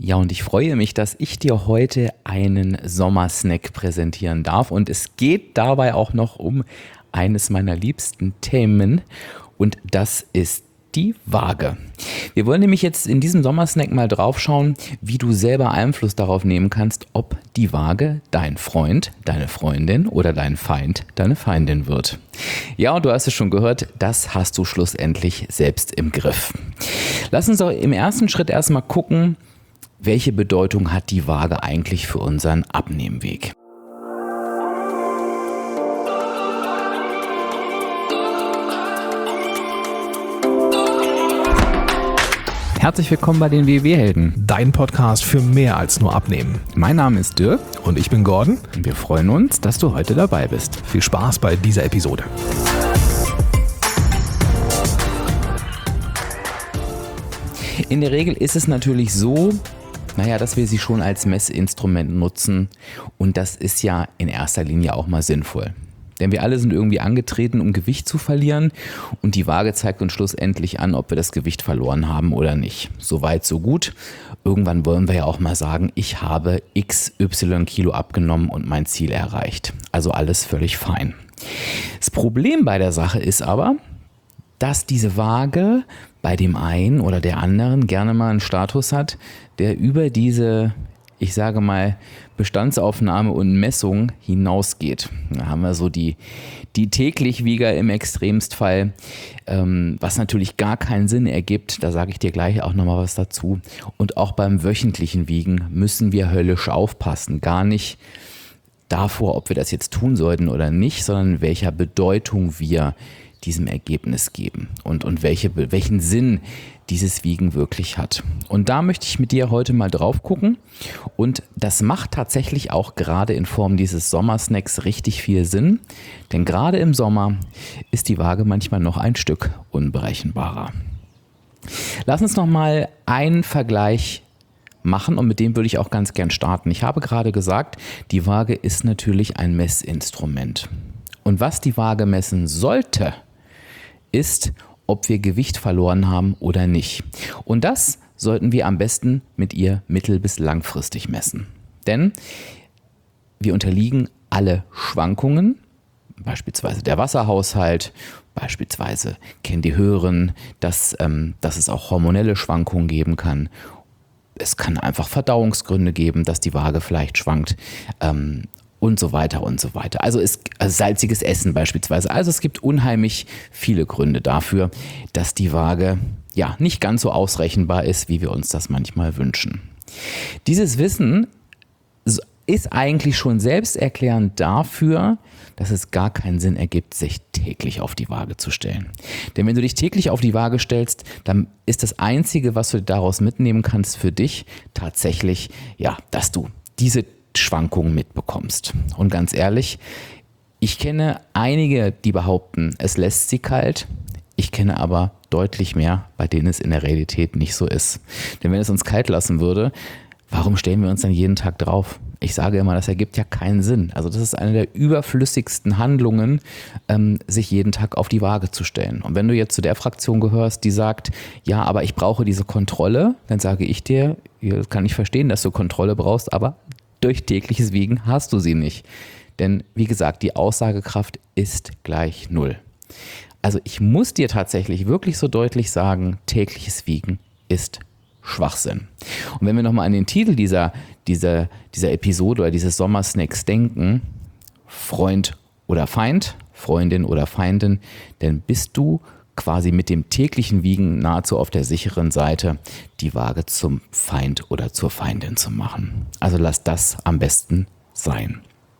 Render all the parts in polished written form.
Ja, und ich freue mich, dass ich dir heute einen Sommersnack präsentieren darf. Und es geht dabei auch noch um eines meiner liebsten Themen und das ist die Waage. Wir wollen nämlich jetzt in diesem Sommersnack mal drauf schauen, wie du selber Einfluss darauf nehmen kannst, ob die Waage dein Freund, deine Freundin oder dein Feind, deine Feindin wird. Ja, und du hast es schon gehört, das hast du schlussendlich selbst im Griff. Lass uns doch im ersten Schritt erstmal gucken, welche Bedeutung hat die Waage eigentlich für unseren Abnehmweg? Herzlich willkommen bei den WW-Helden. Dein Podcast für mehr als nur Abnehmen. Mein Name ist Dirk. Und ich bin Gordon. Und wir freuen uns, dass du heute dabei bist. Viel Spaß bei dieser Episode. In der Regel ist es natürlich so, dass wir sie schon als Messinstrument nutzen und das ist ja in erster Linie auch mal sinnvoll. Denn wir alle sind irgendwie angetreten, um Gewicht zu verlieren und die Waage zeigt uns schlussendlich an, ob wir das Gewicht verloren haben oder nicht. Soweit, so gut. Irgendwann wollen wir ja auch mal sagen, ich habe XY Kilo abgenommen und mein Ziel erreicht. Also alles völlig fein. Das Problem bei der Sache ist aber, dass diese Waage bei dem einen oder der anderen gerne mal einen Status hat, der über diese, ich sage mal, Bestandsaufnahme und Messung hinausgeht. Da haben wir so die Täglichwieger im Extremstfall, was natürlich gar keinen Sinn ergibt. Da sage ich dir gleich auch nochmal was dazu. Und auch beim wöchentlichen Wiegen müssen wir höllisch aufpassen. Gar nicht davor, ob wir das jetzt tun sollten oder nicht, sondern in welcher Bedeutung wir diesem Ergebnis geben und welchen Sinn dieses Wiegen wirklich hat. Und da möchte ich mit dir heute mal drauf gucken und das macht tatsächlich auch gerade in Form dieses Sommersnacks richtig viel Sinn, denn gerade im Sommer ist die Waage manchmal noch ein Stück unberechenbarer. Lass uns noch mal einen Vergleich machen und mit dem würde ich auch ganz gern starten. Ich habe gerade gesagt, die Waage ist natürlich ein Messinstrument. Und was die Waage messen sollte, ist, ob wir Gewicht verloren haben oder nicht. Und das sollten wir am besten mit ihr mittel- bis langfristig messen. Denn wir unterliegen alle Schwankungen, beispielsweise der Wasserhaushalt, beispielsweise kennen die Hören, dass es auch hormonelle Schwankungen geben kann. Es kann einfach Verdauungsgründe geben, dass die Waage vielleicht schwankt. Und so weiter und so weiter. Also salziges Essen beispielsweise. Also es gibt unheimlich viele Gründe dafür, dass die Waage ja nicht ganz so ausrechenbar ist, wie wir uns das manchmal wünschen. Dieses Wissen ist eigentlich schon selbsterklärend dafür, dass es gar keinen Sinn ergibt, sich täglich auf die Waage zu stellen. Denn wenn du dich täglich auf die Waage stellst, dann ist das Einzige, was du daraus mitnehmen kannst für dich, tatsächlich, dass du diese Schwankungen mitbekommst. Und ganz ehrlich, ich kenne einige, die behaupten, es lässt sie kalt. Ich kenne aber deutlich mehr, bei denen es in der Realität nicht so ist. Denn wenn es uns kalt lassen würde, warum stellen wir uns dann jeden Tag drauf? Ich sage immer, das ergibt ja keinen Sinn. Also das ist eine der überflüssigsten Handlungen, sich jeden Tag auf die Waage zu stellen. Und wenn du jetzt zu der Fraktion gehörst, die sagt, ja, aber ich brauche diese Kontrolle, dann sage ich dir, das kann ich verstehen, dass du Kontrolle brauchst, aber durch tägliches Wiegen hast du sie nicht. Denn wie gesagt, die Aussagekraft ist gleich 0. Also ich muss dir tatsächlich wirklich so deutlich sagen, tägliches Wiegen ist Schwachsinn. Und wenn wir nochmal an den Titel dieser Episode oder dieses Sommersnacks denken, Freund oder Feind, Freundin oder Feindin, dann bist du quasi mit dem täglichen Wiegen nahezu auf der sicheren Seite, die Waage zum Feind oder zur Feindin zu machen. Also lass das am besten sein.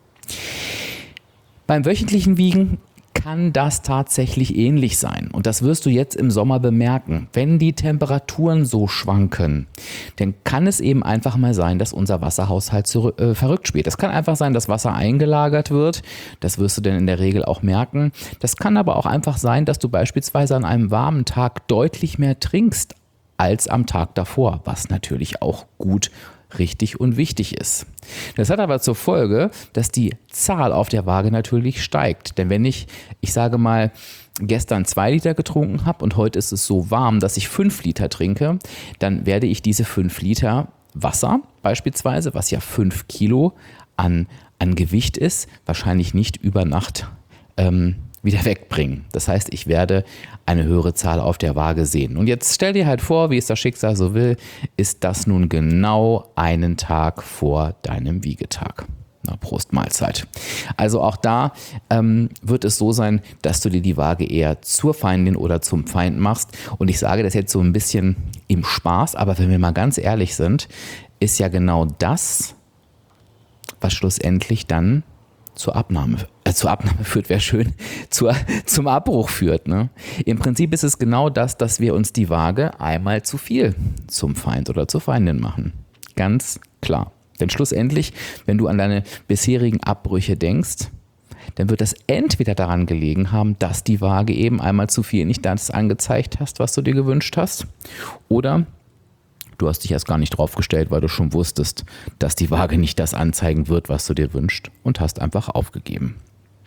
Beim wöchentlichen Wiegen kann das tatsächlich ähnlich sein. Und das wirst du jetzt im Sommer bemerken. Wenn die Temperaturen so schwanken, dann kann es eben einfach mal sein, dass unser Wasserhaushalt verrückt spielt. Es kann einfach sein, dass Wasser eingelagert wird. Das wirst du dann in der Regel auch merken. Das kann aber auch einfach sein, dass du beispielsweise an einem warmen Tag deutlich mehr trinkst als am Tag davor, was natürlich auch gut richtig und wichtig ist. Das hat aber zur Folge, dass die Zahl auf der Waage natürlich steigt. Denn wenn ich sage mal, gestern 2 Liter getrunken habe und heute ist es so warm, dass ich 5 Liter trinke, dann werde ich diese 5 Liter Wasser beispielsweise, was ja 5 Kilo an Gewicht ist, wahrscheinlich nicht über Nacht wieder wegbringen. Das heißt, ich werde eine höhere Zahl auf der Waage sehen. Und jetzt stell dir halt vor, wie es das Schicksal so will, ist das nun genau einen Tag vor deinem Wiegetag. Na, Prost Mahlzeit. Also auch da wird es so sein, dass du dir die Waage eher zur Feindin oder zum Feind machst. Und ich sage das jetzt so ein bisschen im Spaß, aber wenn wir mal ganz ehrlich sind, ist ja genau das, was schlussendlich dann zur Abnahme führt, wäre schön, zum Abbruch führt. Ne? Im Prinzip ist es genau das, dass wir uns die Waage einmal zu viel zum Feind oder zur Feindin machen. Ganz klar. Denn schlussendlich, wenn du an deine bisherigen Abbrüche denkst, dann wird das entweder daran gelegen haben, dass die Waage eben einmal zu viel nicht das angezeigt hast, was du dir gewünscht hast, oder du hast dich erst gar nicht drauf gestellt, weil du schon wusstest, dass die Waage nicht das anzeigen wird, was du dir wünschst, und hast einfach aufgegeben.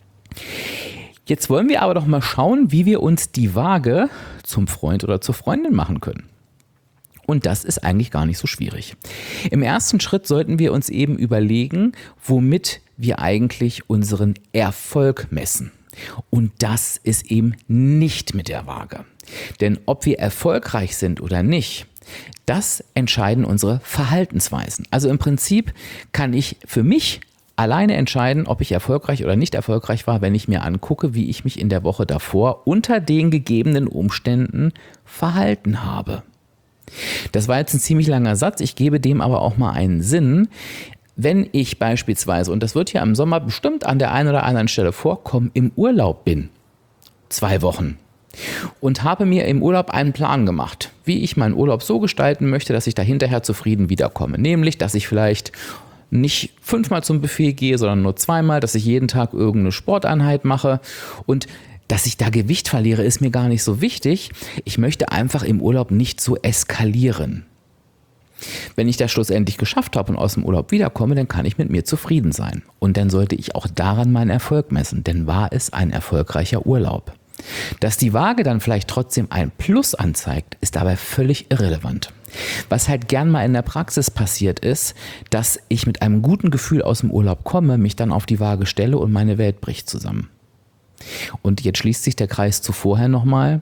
Jetzt wollen wir aber doch mal schauen, wie wir uns die Waage zum Freund oder zur Freundin machen können. Und das ist eigentlich gar nicht so schwierig. Im ersten Schritt sollten wir uns eben überlegen, womit wir eigentlich unseren Erfolg messen. Und das ist eben nicht mit der Waage. Denn ob wir erfolgreich sind oder nicht, das entscheiden unsere Verhaltensweisen. Also im Prinzip kann ich für mich alleine entscheiden, ob ich erfolgreich oder nicht erfolgreich war, wenn ich mir angucke, wie ich mich in der Woche davor unter den gegebenen Umständen verhalten habe. Das war jetzt ein ziemlich langer Satz, ich gebe dem aber auch mal einen Sinn. Wenn ich beispielsweise, und das wird ja im Sommer bestimmt an der einen oder anderen Stelle vorkommen, im Urlaub bin, 2 Wochen, und habe mir im Urlaub einen Plan gemacht, wie ich meinen Urlaub so gestalten möchte, dass ich da hinterher zufrieden wiederkomme. Nämlich, dass ich vielleicht nicht 5-mal zum Buffet gehe, sondern nur 2-mal, dass ich jeden Tag irgendeine Sporteinheit mache, und dass ich da Gewicht verliere, ist mir gar nicht so wichtig. Ich möchte einfach im Urlaub nicht so eskalieren. Wenn ich das schlussendlich geschafft habe und aus dem Urlaub wiederkomme, dann kann ich mit mir zufrieden sein. Und dann sollte ich auch daran meinen Erfolg messen, denn war es ein erfolgreicher Urlaub. Dass die Waage dann vielleicht trotzdem ein Plus anzeigt, ist dabei völlig irrelevant. Was halt gern mal in der Praxis passiert ist, dass ich mit einem guten Gefühl aus dem Urlaub komme, mich dann auf die Waage stelle und meine Welt bricht zusammen. Und jetzt schließt sich der Kreis zu vorher nochmal.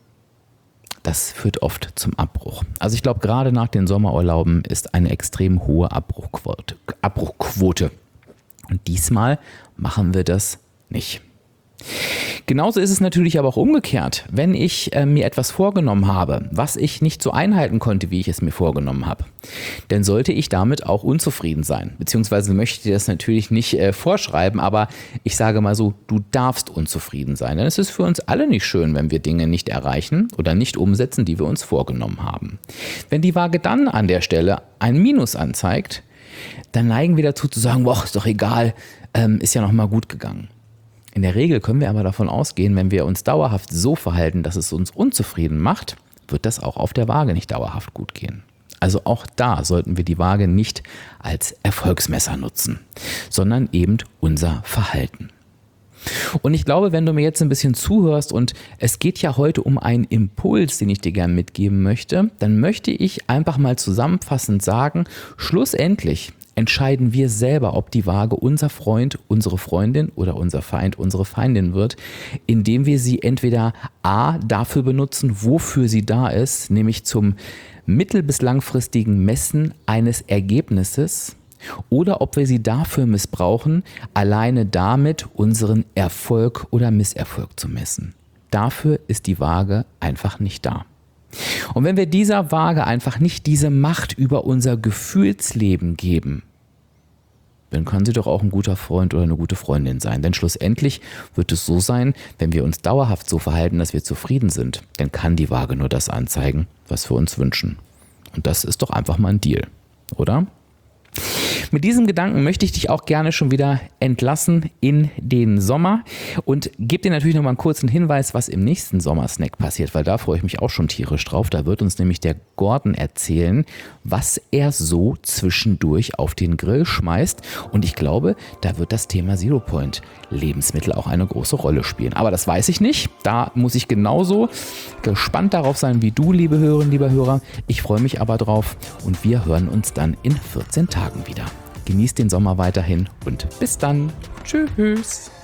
Das führt oft zum Abbruch. Also ich glaube, gerade nach den Sommerurlauben ist eine extrem hohe Abbruchquote. Und diesmal machen wir das nicht. Genauso ist es natürlich aber auch umgekehrt. Wenn ich mir etwas vorgenommen habe, was ich nicht so einhalten konnte, wie ich es mir vorgenommen habe, dann sollte ich damit auch unzufrieden sein. Beziehungsweise möchte ich dir das natürlich nicht vorschreiben, aber ich sage mal so, du darfst unzufrieden sein. Denn es ist für uns alle nicht schön, wenn wir Dinge nicht erreichen oder nicht umsetzen, die wir uns vorgenommen haben. Wenn die Waage dann an der Stelle ein Minus anzeigt, dann neigen wir dazu zu sagen, boah, ist doch egal, ist ja noch mal gut gegangen. In der Regel können wir aber davon ausgehen, wenn wir uns dauerhaft so verhalten, dass es uns unzufrieden macht, wird das auch auf der Waage nicht dauerhaft gut gehen. Also auch da sollten wir die Waage nicht als Erfolgsmesser nutzen, sondern eben unser Verhalten. Und ich glaube, wenn du mir jetzt ein bisschen zuhörst und es geht ja heute um einen Impuls, den ich dir gerne mitgeben möchte, dann möchte ich einfach mal zusammenfassend sagen, schlussendlich entscheiden wir selber, ob die Waage unser Freund, unsere Freundin oder unser Feind, unsere Feindin wird, indem wir sie entweder A, dafür benutzen, wofür sie da ist, nämlich zum mittel- bis langfristigen Messen eines Ergebnisses, oder ob wir sie dafür missbrauchen, alleine damit unseren Erfolg oder Misserfolg zu messen. Dafür ist die Waage einfach nicht da. Und wenn wir dieser Waage einfach nicht diese Macht über unser Gefühlsleben geben, dann kann sie doch auch ein guter Freund oder eine gute Freundin sein. Denn schlussendlich wird es so sein, wenn wir uns dauerhaft so verhalten, dass wir zufrieden sind, dann kann die Waage nur das anzeigen, was wir uns wünschen. Und das ist doch einfach mal ein Deal, oder? Mit diesem Gedanken möchte ich dich auch gerne schon wieder entlassen in den Sommer und gebe dir natürlich noch mal einen kurzen Hinweis, was im nächsten Sommersnack passiert, weil da freue ich mich auch schon tierisch drauf. Da wird uns nämlich der Gordon erzählen, was er so zwischendurch auf den Grill schmeißt. Und ich glaube, da wird das Thema Zero Point Lebensmittel auch eine große Rolle spielen. Aber das weiß ich nicht. Da muss ich genauso gespannt darauf sein wie du, liebe Hörerinnen, lieber Hörer. Ich freue mich aber drauf und wir hören uns dann in 14 Tagen wieder. Genießt den Sommer weiterhin und bis dann. Tschüss.